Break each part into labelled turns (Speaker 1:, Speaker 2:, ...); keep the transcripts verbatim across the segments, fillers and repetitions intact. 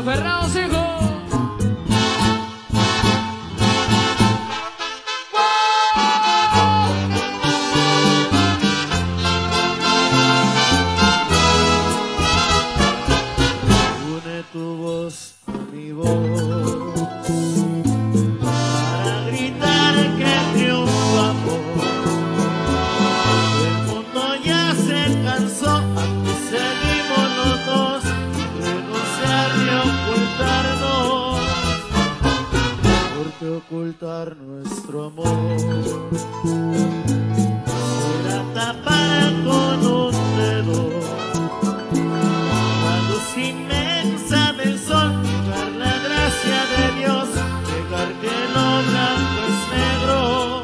Speaker 1: aferrados, hijo.
Speaker 2: Une tu voz a mi voz para gritar que triunfa amor. El mundo ya se cansó, aquí seguimos los dos, renunciar y ocultarnos, porque ocultar nuestro amor será tapar con un dedo la luz inmensa del sol, negar la gracia de Dios, negar que lo blanco es negro.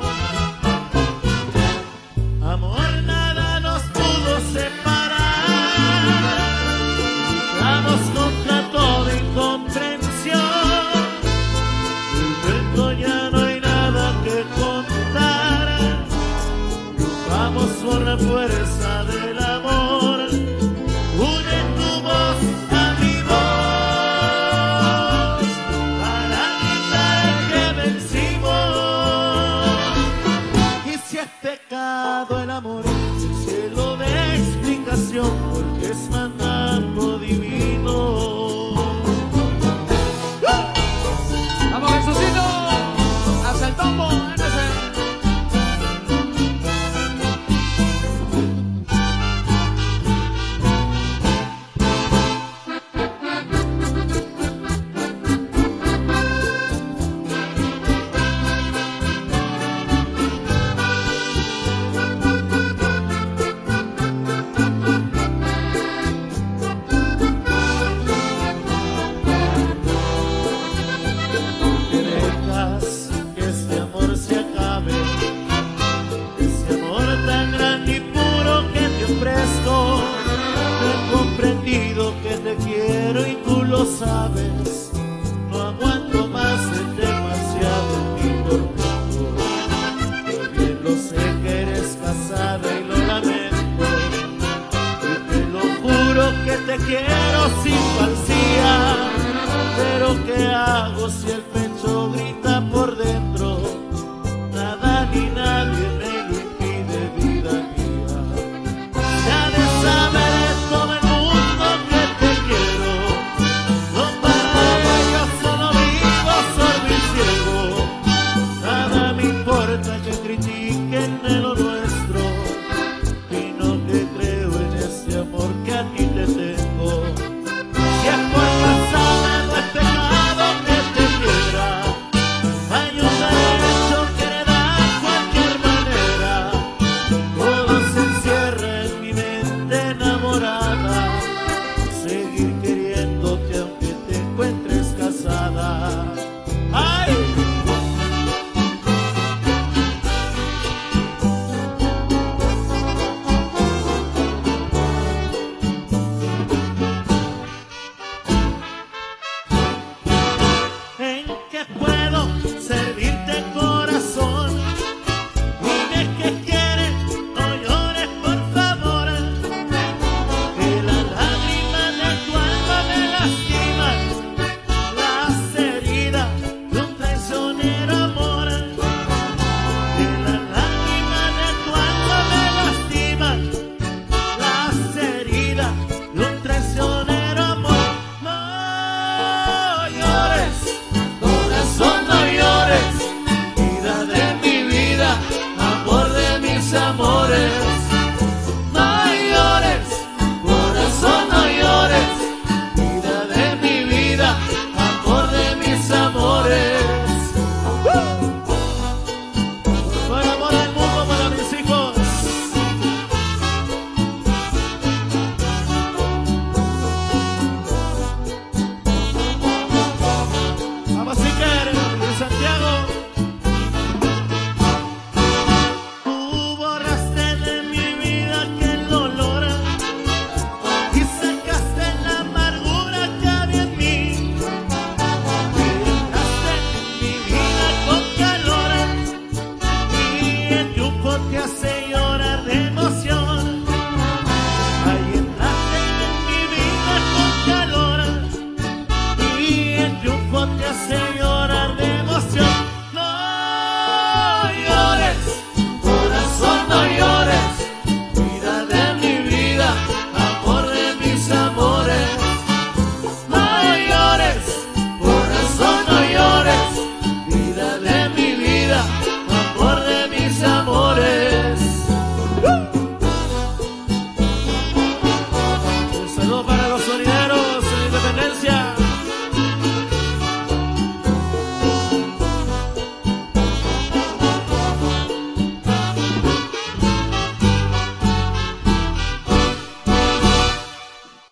Speaker 2: Amor, nada nos pudo separar, luchamos contra toda incomprensión. Del cuento ya no hay nada que contar, luchamos por la fuerza del amor. Une tu voz a mi voz para gritar que vencimos. Y si es pecado el amor, el cielo de explicación, porque es mandato divino.
Speaker 1: Vamos, Jesucito, hasta el tombo, ándese.
Speaker 2: Que dejas que este amor se acabe, ese amor tan grande y puro que te ofrezco. No he comprendido que te quiero y tú lo sabes. No aguanto más el demasiado en mi tormento. Yo bien lo sé que eres casada y lo lamento, y te lo juro que te quiero sin falsía. Pero ¿qué hago si el pecho grita por dentro? Nada ni nadie me lo impide, vida mía. Ya de saber todo el mundo que te quiero, no para ellos solo vivo sordo y ciego. Nada me importa que critiquen de lo nuestro, sino que creo en ese amor que a ti te tengo. Si es por pasada no es pecado que te quiera, hay un derecho que le da cualquier manera. Todo se encierra en mi mente enamorada, seguir queriéndote aunque te encuentres casada. ¡Ay! ¿En qué puedo servirte, corazón? Dime qué quieres, no llores por favor, que las lágrimas de tu alma me lastiman, las heridas de un traicionero amor. Que las lágrimas de tu alma me lastiman, las heridas de un traicionero amor. No llores, corazón, no llores, vida de mi vida, amor de mis amores. No llores, corazón, no llores, vida de mi vida, amor de mis amores. Por el amor del mundo para mis hijos. Vamos, si quieres, de Santiago. Tú borraste de mi vida aquel dolor y sacaste la amargura que había en mí. Dejaste mi vida con calor y el yugo te hace llorar.